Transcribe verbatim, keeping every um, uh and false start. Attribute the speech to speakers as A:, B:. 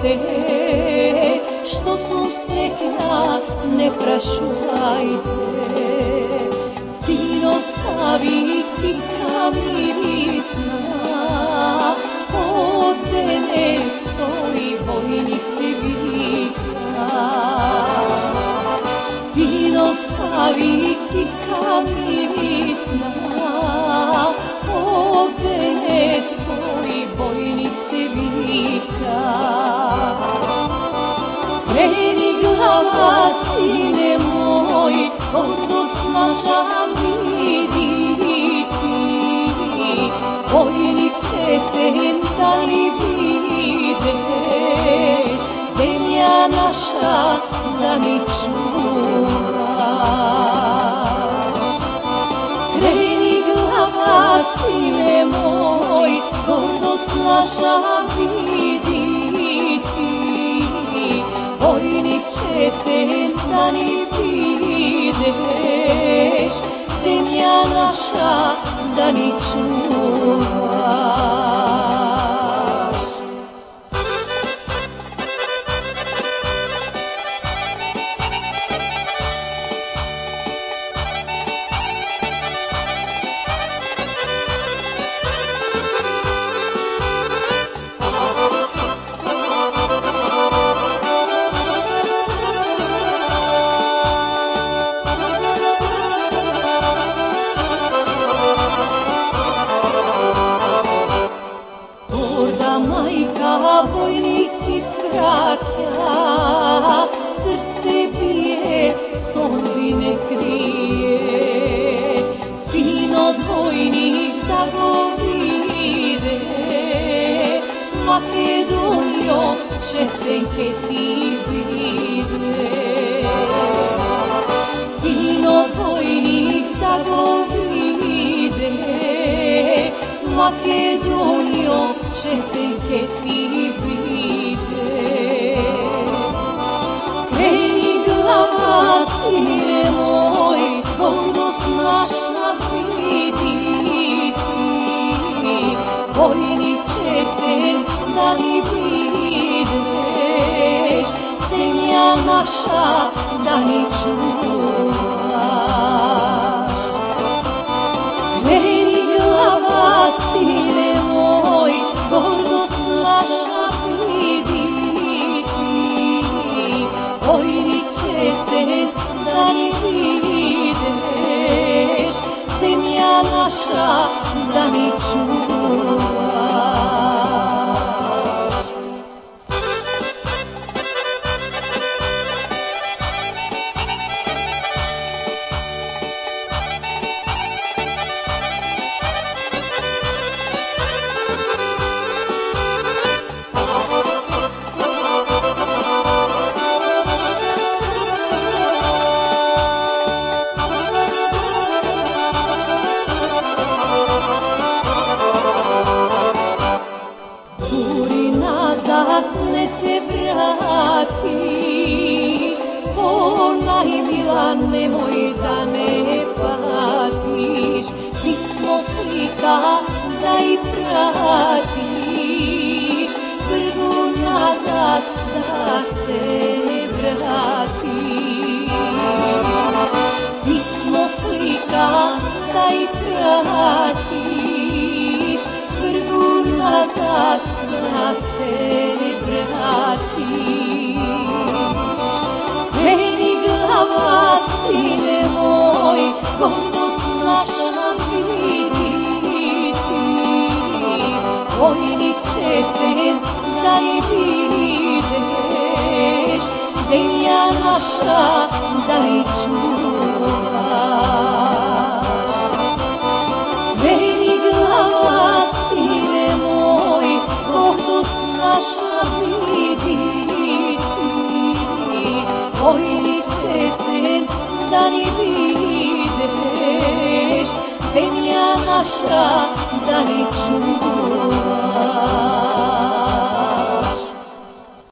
A: čujte, što su sretna, ne prašujte. Sinovska vitika mirisna, od mene stoji vojnici vika. Sinovska vitika mirisna, od mene stoji vojnici vika. Kreni glava, sine moj, gordost naša viditi. Vojniče, se da li videš, zemlja naša da ni čuva. Kreni glava, sine moj, gordost naša viditi. Vojniče, se da ni videš, zemlja naša da ni čuvaš. Vojnik iz Kraklja, srce bije, solzi ne krije. Sin od vojnik da go vide, Makedonijo, česenke ti vide. Sin od vojnik da go vide, Makedonijo, česenke ti vide. Kreni glava, sine moj, gordost naša viditi. Vojniče, se da li videš, zemlja naša da ni čuvaš. Kreni glava, sine moj, gordost naša viditi. Vojniče, se da li videš, zemlja naša da ni čuvaš. Ne se vratiš, onaj mila, nemoj da ne patiš. Pismo slika da i pratiš, brdo nazad da se vratiš. Pismo slika da i pratiš, brdo nazad da se vratiš. Kreni glava, sine moj, gordost naša viditi. Vojniče, se da li videš, zemlja naša da li čuvaš. Kreni glava, sine moj, gordost naša viditi. Vojniče, se da li videš, zemlja naša da li čuvaš.